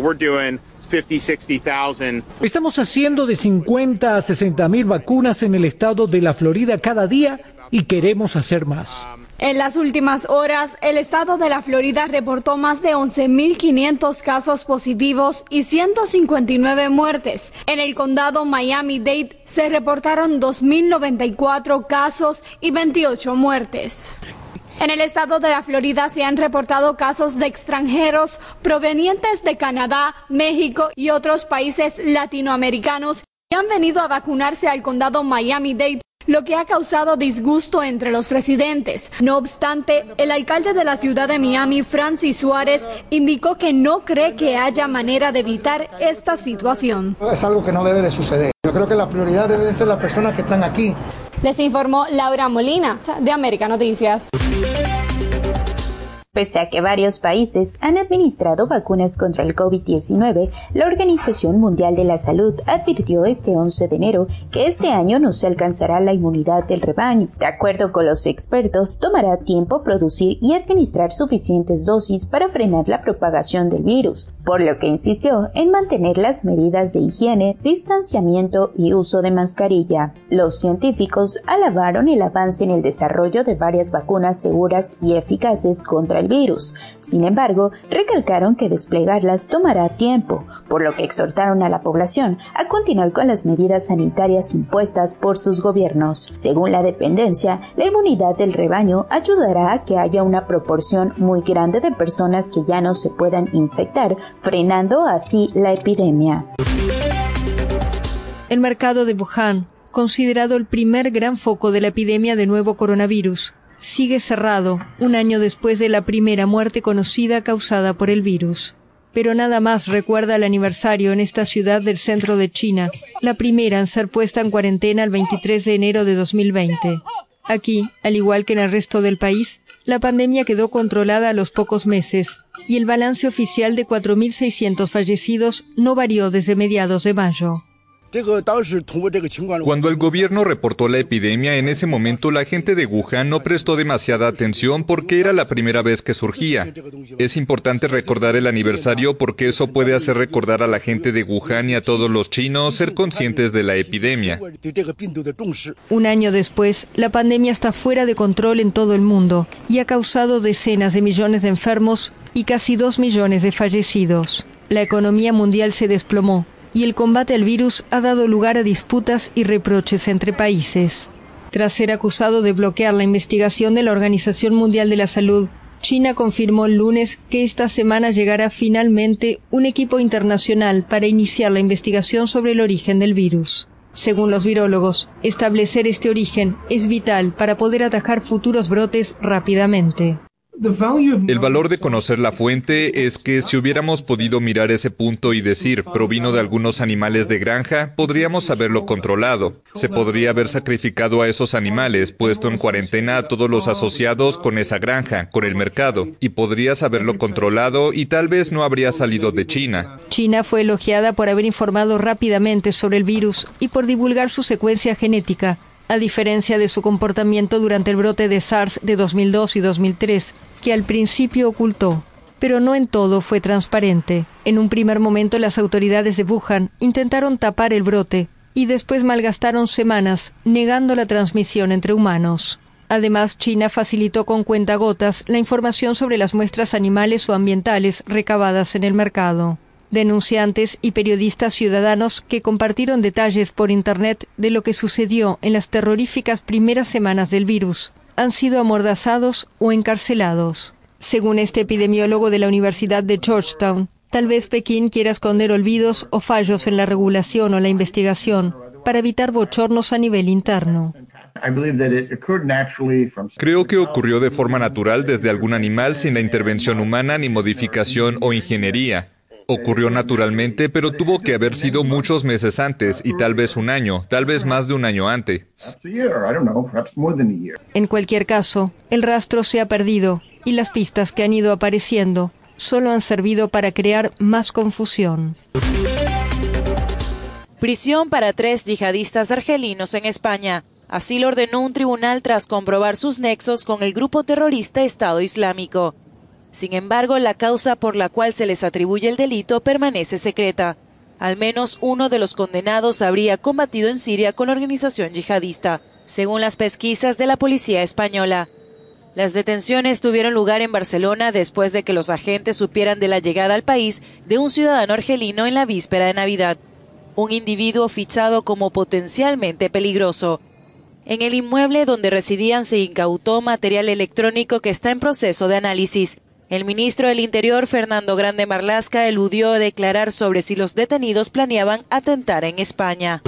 Estamos haciendo de 50 a 60,000 vacunas en el estado de la Florida cada día y queremos hacer más. En las últimas horas, el estado de la Florida reportó más de 11,500 casos positivos y 159 muertes. En el condado Miami-Dade se reportaron 2,094 casos y 28 muertes. En el estado de la Florida se han reportado casos de extranjeros provenientes de Canadá, México y otros países latinoamericanos que han venido a vacunarse al condado Miami-Dade, lo que ha causado disgusto entre los residentes. No obstante, el alcalde de la ciudad de Miami, Francis Suárez, indicó que no cree que haya manera de evitar esta situación. Es algo que no debe de suceder. Yo creo que la prioridad debe de ser las personas que están aquí. Les informó Laura Molina, de América Noticias. Pese a que varios países han administrado vacunas contra el COVID-19, la Organización Mundial de la Salud advirtió este 11 de enero que este año no se alcanzará la inmunidad del rebaño. De acuerdo con los expertos, tomará tiempo producir y administrar suficientes dosis para frenar la propagación del virus, por lo que insistió en mantener las medidas de higiene, distanciamiento y uso de mascarilla. Los científicos alabaron el avance en el desarrollo de varias vacunas seguras y eficaces contra el virus. Sin embargo, recalcaron que desplegarlas tomará tiempo, por lo que exhortaron a la población a continuar con las medidas sanitarias impuestas por sus gobiernos. Según la dependencia, la inmunidad del rebaño ayudará a que haya una proporción muy grande de personas que ya no se puedan infectar, frenando así la epidemia. El mercado de Wuhan, considerado el primer gran foco de la epidemia de nuevo coronavirus, sigue cerrado un año después de la primera muerte conocida causada por el virus. Pero nada más recuerda el aniversario en esta ciudad del centro de China, la primera en ser puesta en cuarentena el 23 de enero de 2020. Aquí, al igual que en el resto del país, la pandemia quedó controlada a los pocos meses y el balance oficial de 4.600 fallecidos no varió desde mediados de mayo. Cuando el gobierno reportó la epidemia, en ese momento la gente de Wuhan no prestó demasiada atención porque era la primera vez que surgía. Es importante recordar el aniversario porque eso puede hacer recordar a la gente de Wuhan y a todos los chinos ser conscientes de la epidemia. Un año después, la pandemia está fuera de control en todo el mundo y ha causado decenas de millones de enfermos y casi 2 millones de fallecidos. La economía mundial se desplomó y el combate al virus ha dado lugar a disputas y reproches entre países. Tras ser acusado de bloquear la investigación de la Organización Mundial de la Salud, China confirmó el lunes que esta semana llegará finalmente un equipo internacional para iniciar la investigación sobre el origen del virus. Según los virólogos, establecer este origen es vital para poder atajar futuros brotes rápidamente. El valor de conocer la fuente es que si hubiéramos podido mirar ese punto y decir provino de algunos animales de granja, podríamos haberlo controlado. Se podría haber sacrificado a esos animales, puesto en cuarentena a todos los asociados con esa granja, con el mercado, y podrías haberlo controlado y tal vez no habría salido de China. China fue elogiada por haber informado rápidamente sobre el virus y por divulgar su secuencia genética, a diferencia de su comportamiento durante el brote de SARS de 2002 y 2003, que al principio ocultó. Pero no en todo fue transparente. En un primer momento las autoridades de Wuhan intentaron tapar el brote y después malgastaron semanas negando la transmisión entre humanos. Además, China facilitó con cuentagotas la información sobre las muestras animales o ambientales recabadas en el mercado. Denunciantes y periodistas ciudadanos que compartieron detalles por Internet de lo que sucedió en las terroríficas primeras semanas del virus han sido amordazados o encarcelados. Según este epidemiólogo de la Universidad de Georgetown, tal vez Pekín quiera esconder olvidos o fallos en la regulación o la investigación para evitar bochornos a nivel interno. Creo que ocurrió de forma natural desde algún animal sin la intervención humana ni modificación o ingeniería. Ocurrió naturalmente, pero tuvo que haber sido muchos meses antes y tal vez un año, tal vez más de un año antes. En cualquier caso, el rastro se ha perdido y las pistas que han ido apareciendo solo han servido para crear más confusión. Prisión para 3 yihadistas argelinos en España. Así lo ordenó un tribunal tras comprobar sus nexos con el grupo terrorista Estado Islámico. Sin embargo, la causa por la cual se les atribuye el delito permanece secreta. Al menos uno de los condenados habría combatido en Siria con la organización yihadista, según las pesquisas de la policía española. Las detenciones tuvieron lugar en Barcelona después de que los agentes supieran de la llegada al país de un ciudadano argelino en la víspera de Navidad, un individuo fichado como potencialmente peligroso. En el inmueble donde residían se incautó material electrónico que está en proceso de análisis. El ministro del Interior, Fernando Grande Marlaska, eludió declarar sobre si los detenidos planeaban atentar en España.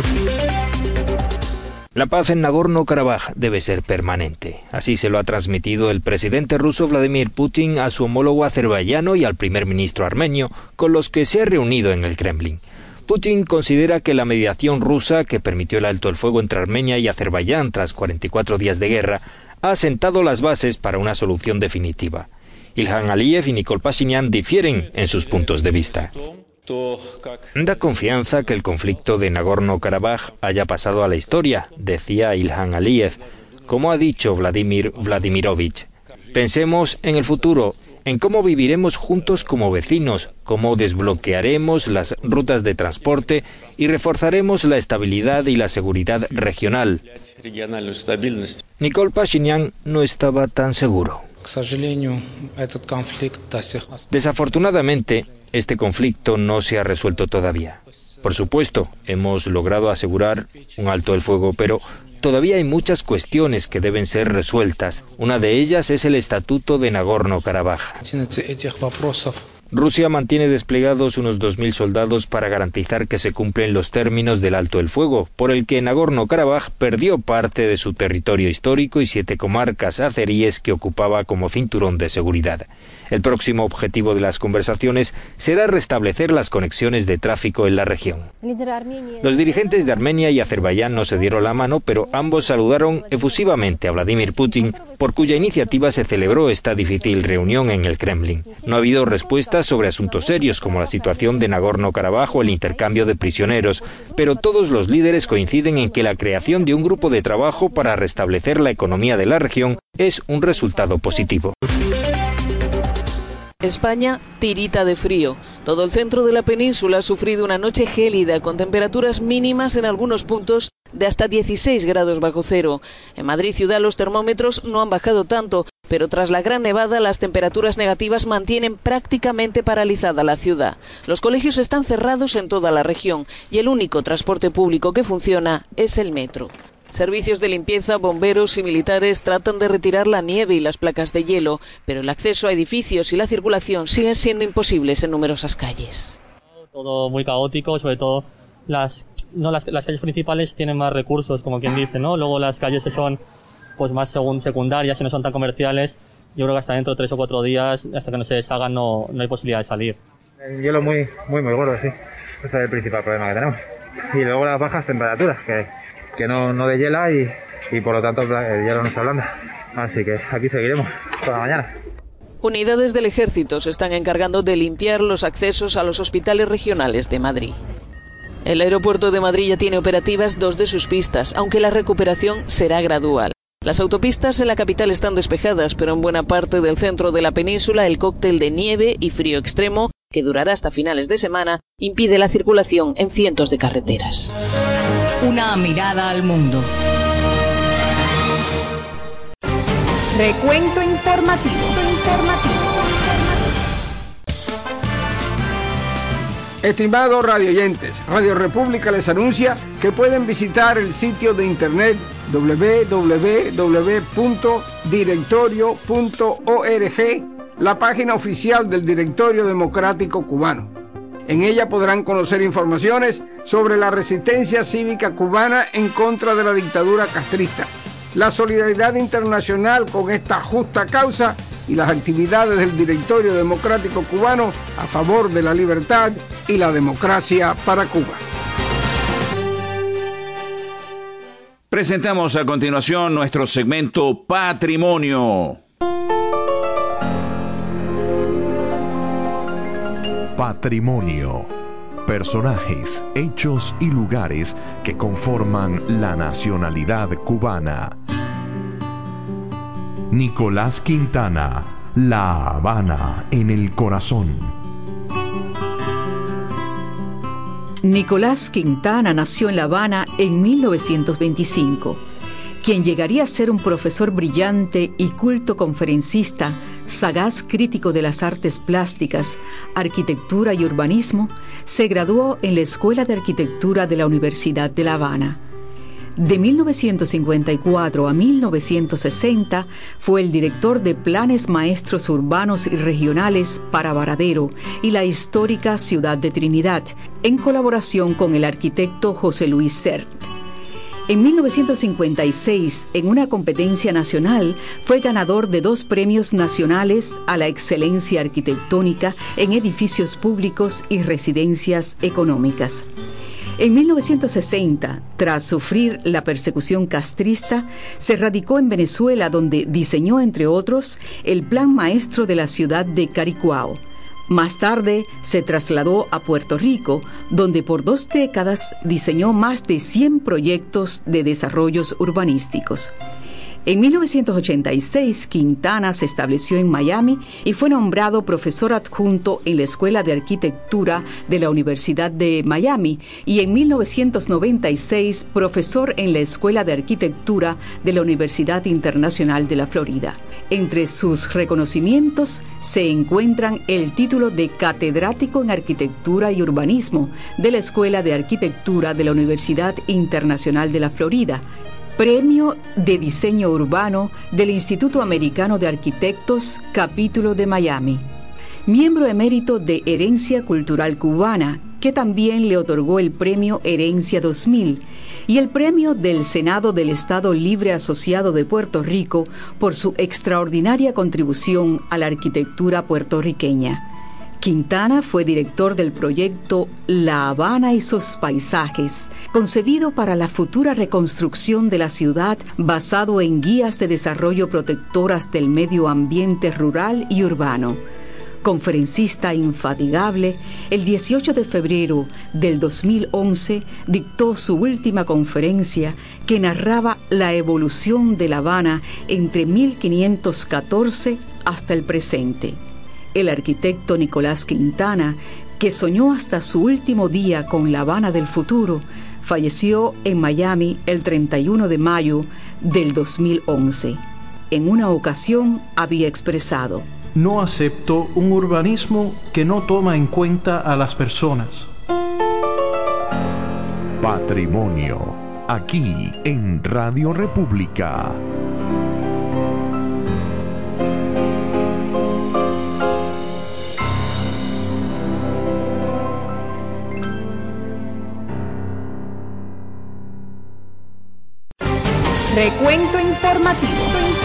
La paz en Nagorno-Karabaj debe ser permanente. Así se lo ha transmitido el presidente ruso Vladimir Putin a su homólogo azerbaiyano y al primer ministro armenio, con los que se ha reunido en el Kremlin. Putin considera que la mediación rusa, que permitió el alto el fuego entre Armenia y Azerbaiyán tras 44 días de guerra, ha sentado las bases para una solución definitiva. Ilham Aliyev y Nikol Pashinyan difieren en sus puntos de vista. Da confianza que el conflicto de Nagorno-Karabaj haya pasado a la historia, decía Ilham Aliyev, como ha dicho Vladimir Vladimirovich. Pensemos en el futuro, en cómo viviremos juntos como vecinos, cómo desbloquearemos las rutas de transporte y reforzaremos la estabilidad y la seguridad regional. Nikol Pashinyan no estaba tan seguro. Desafortunadamente, este conflicto no se ha resuelto todavía. Por supuesto, hemos logrado asegurar un alto el fuego, pero todavía hay muchas cuestiones que deben ser resueltas. Una de ellas es el estatuto de Nagorno-Karabaj. Rusia mantiene desplegados unos 2.000 soldados para garantizar que se cumplen los términos del alto el fuego, por el que Nagorno-Karabaj perdió parte de su territorio histórico y 7 comarcas azeríes que ocupaba como cinturón de seguridad. El próximo objetivo de las conversaciones será restablecer las conexiones de tráfico en la región. Los dirigentes de Armenia y Azerbaiyán no se dieron la mano, pero ambos saludaron efusivamente a Vladimir Putin, por cuya iniciativa se celebró esta difícil reunión en el Kremlin. No ha habido respuestas sobre asuntos serios como la situación de Nagorno-Karabaj o el intercambio de prisioneros, pero todos los líderes coinciden en que la creación de un grupo de trabajo para restablecer la economía de la región es un resultado positivo. España tirita de frío. Todo el centro de la península ha sufrido una noche gélida con temperaturas mínimas en algunos puntos de hasta 16 grados bajo cero. En Madrid ciudad los termómetros no han bajado tanto, pero tras la gran nevada las temperaturas negativas mantienen prácticamente paralizada la ciudad. Los colegios están cerrados en toda la región y el único transporte público que funciona es el metro. Servicios de limpieza, bomberos y militares tratan de retirar la nieve y las placas de hielo, pero el acceso a edificios y la circulación siguen siendo imposibles en numerosas calles. Todo muy caótico, sobre todo las calles principales tienen más recursos, como quien dice, ¿no? Luego las calles que son pues más secundarias y no son tan comerciales, yo creo que hasta dentro de 3 o 4 días, hasta que no se deshagan, no hay posibilidad de salir. El hielo muy gordo, sí. Ese es el principal problema que tenemos. Y luego las bajas temperaturas, que no deshiela y por lo tanto el hielo no se ablanda. Así que aquí seguiremos toda la mañana. Unidades del ejército se están encargando de limpiar los accesos a los hospitales regionales de Madrid. El aeropuerto de Madrid ya tiene operativas 2 de sus pistas, aunque la recuperación será gradual. Las autopistas en la capital están despejadas, pero en buena parte del centro de la península el cóctel de nieve y frío extremo, que durará hasta finales de semana, impide la circulación en cientos de carreteras. Una mirada al mundo. Recuento informativo. Estimados radioyentes, Radio República les anuncia que pueden visitar el sitio de internet www.directorio.org, la página oficial del Directorio Democrático Cubano. En ella podrán conocer informaciones sobre la resistencia cívica cubana en contra de la dictadura castrista, la solidaridad internacional con esta justa causa y las actividades del Directorio Democrático Cubano a favor de la libertad y la democracia para Cuba. Presentamos a continuación nuestro segmento Patrimonio. Patrimonio. Personajes, hechos y lugares que conforman la nacionalidad cubana. Nicolás Quintana, La Habana en el corazón. Nicolás Quintana nació en La Habana en 1925. Quien llegaría a ser un profesor brillante y culto conferencista, sagaz crítico de las artes plásticas, arquitectura y urbanismo, se graduó en la Escuela de Arquitectura de la Universidad de La Habana. De 1954 a 1960 fue el director de Planes Maestros Urbanos y Regionales para Varadero y la histórica ciudad de Trinidad, en colaboración con el arquitecto José Luis Sert. En 1956, en una competencia nacional, fue ganador de 2 premios nacionales a la excelencia arquitectónica en edificios públicos y residencias económicas. En 1960, tras sufrir la persecución castrista, se radicó en Venezuela, donde diseñó, entre otros, el Plan Maestro de la ciudad de Caricuao. Más tarde se trasladó a Puerto Rico, donde por 2 décadas diseñó más de 100 proyectos de desarrollos urbanísticos. En 1986, Quintana se estableció en Miami y fue nombrado profesor adjunto en la Escuela de Arquitectura de la Universidad de Miami y en 1996 profesor en la Escuela de Arquitectura de la Universidad Internacional de la Florida. Entre sus reconocimientos se encuentran el título de catedrático en Arquitectura y Urbanismo de la Escuela de Arquitectura de la Universidad Internacional de la Florida, Premio de Diseño Urbano del Instituto Americano de Arquitectos, capítulo de Miami. Miembro emérito de Herencia Cultural Cubana, que también le otorgó el Premio Herencia 2000 y el Premio del Senado del Estado Libre Asociado de Puerto Rico por su extraordinaria contribución a la arquitectura puertorriqueña. Quintana fue director del proyecto La Habana y sus paisajes, concebido para la futura reconstrucción de la ciudad basado en guías de desarrollo protectoras del medio ambiente rural y urbano. Conferencista infatigable, el 18 de febrero del 2011 dictó su última conferencia que narraba la evolución de La Habana entre 1514 hasta el presente. El arquitecto Nicolás Quintana, que soñó hasta su último día con La Habana del futuro, falleció en Miami el 31 de mayo del 2011. En una ocasión había expresado: "No acepto un urbanismo que no toma en cuenta a las personas". Patrimonio. aquí en Radio República. Recuento informativo.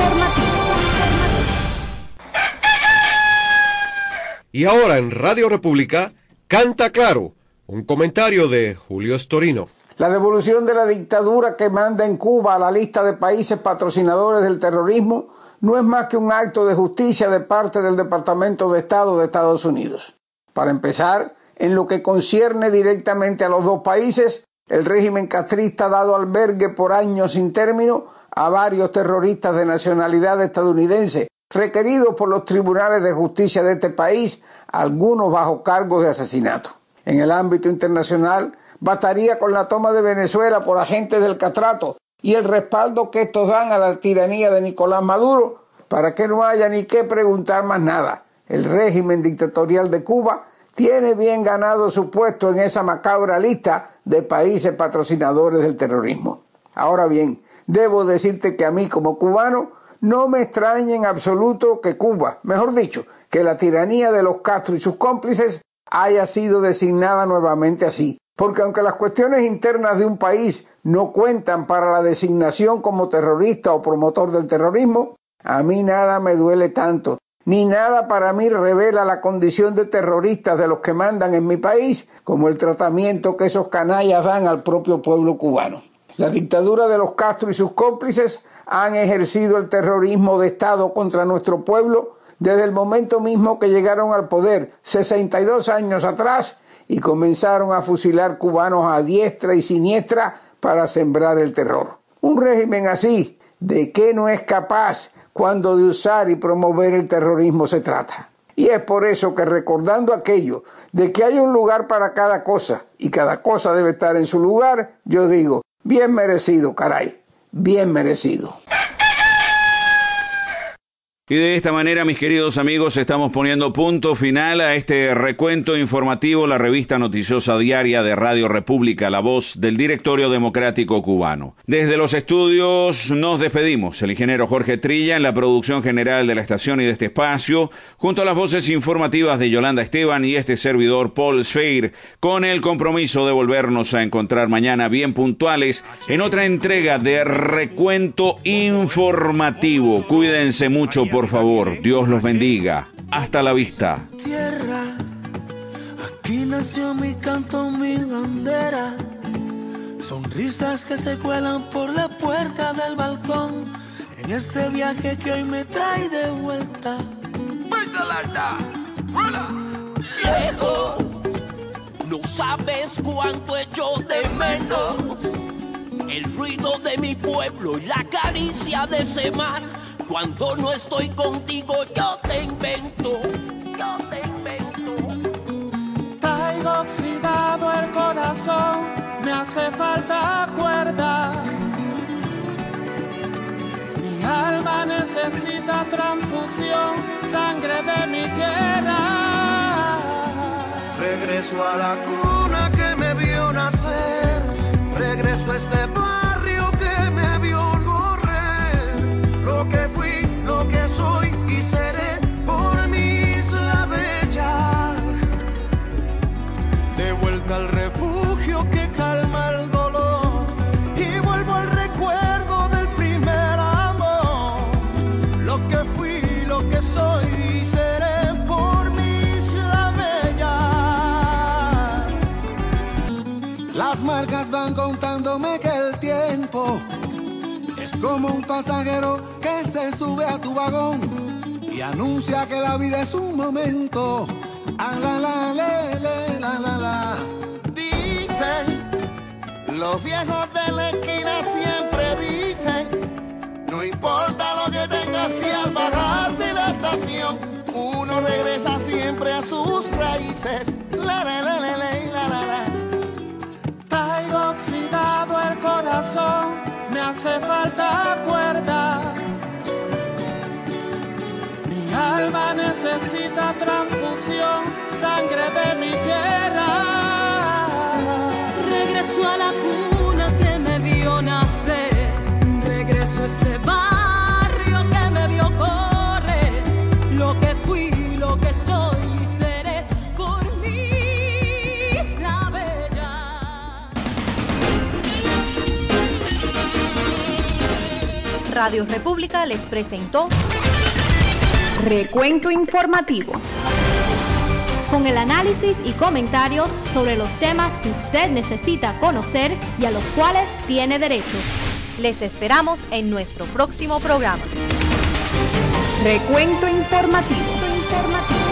Y ahora en Radio República, Canta Claro, un comentario de Julio Storino. La devolución de la dictadura que manda en Cuba a la lista de países patrocinadores del terrorismo no es más que un acto de justicia de parte del Departamento de Estado de Estados Unidos. Para empezar, en lo que concierne directamente a los dos países, el régimen castrista ha dado albergue por años sin término a varios terroristas de nacionalidad estadounidense, requeridos por los tribunales de justicia de este país, algunos bajo cargos de asesinato. En el ámbito internacional, bastaría con la toma de Venezuela por agentes del Castrato y el respaldo que estos dan a la tiranía de Nicolás Maduro para que no haya ni que preguntar más nada. El régimen dictatorial de Cuba tiene bien ganado su puesto en esa macabra lista de países patrocinadores del terrorismo. Ahora bien, debo decirte que a mí como cubano no me extraña en absoluto que Cuba, mejor dicho, que la tiranía de los Castro y sus cómplices haya sido designada nuevamente así. Porque aunque las cuestiones internas de un país no cuentan para la designación como terrorista o promotor del terrorismo, a mí nada me duele tanto, ni nada para mí revela la condición de terroristas de los que mandan en mi país, como el tratamiento que esos canallas dan al propio pueblo cubano. La dictadura de los Castro y sus cómplices han ejercido el terrorismo de Estado contra nuestro pueblo desde el momento mismo que llegaron al poder, 62 años atrás, y comenzaron a fusilar cubanos a diestra y siniestra para sembrar el terror. Un régimen así, ¿de qué no es capaz cuando de usar y promover el terrorismo se trata? Y es por eso que, recordando aquello de que hay un lugar para cada cosa y cada cosa debe estar en su lugar, yo digo, bien merecido, caray, bien merecido. Y de esta manera, mis queridos amigos, estamos poniendo punto final a este recuento informativo, la revista noticiosa diaria de Radio República, la voz del Directorio Democrático Cubano. Desde los estudios nos despedimos, el ingeniero Jorge Trilla en la producción general de la estación y de este espacio, junto a las voces informativas de Yolanda Esteban y este servidor Paul Sfeir, con el compromiso de volvernos a encontrar mañana bien puntuales en otra entrega de Recuento Informativo. Cuídense mucho, por favor, Dios los bendiga. Hasta la vista. Tierra, aquí nació mi canto, mi bandera. Sonrisas que se cuelan por la puerta del balcón. En este viaje que hoy me trae de vuelta. Lejos, no sabes cuánto echo de menos el ruido de mi pueblo y la caricia de ese mar. Cuando no estoy contigo yo te invento. Traigo oxidado el corazón, me hace falta cuerda. Mi alma necesita transfusión, sangre de mi tierra. Regreso a la cuna que me vio nacer, regreso a este barrio que me vio correr. Lo que fui, lo que soy y seré por mi isla bella. De vuelta al refugio que calma el dolor y vuelvo al recuerdo del primer amor. Lo que fui, lo que soy y seré por mi isla bella. Las marcas van contándome que el tiempo es como un pasajero que se sube a tu vagón y anuncia que la vida es un momento. Ah, la, la, le, le, la, la, la. Dicen, los viejos de la esquina siempre dicen, no importa lo que tengas si al bajar de la estación, uno regresa siempre a sus raíces. La, la, la, la, la, la, la, la. Traigo oxidado el corazón, me hace falta cuerda. Mi alma necesita transfusión, sangre de mi tierra. Regreso a la cuna que me vio este barrio que me vio correr, lo que fui, lo que soy y seré por mi Isla Bella. Radio República les presentó Recuento Informativo, con el análisis y comentarios sobre los temas que usted necesita conocer y a los cuales tiene derecho. Les esperamos en nuestro próximo programa. Recuento Informativo.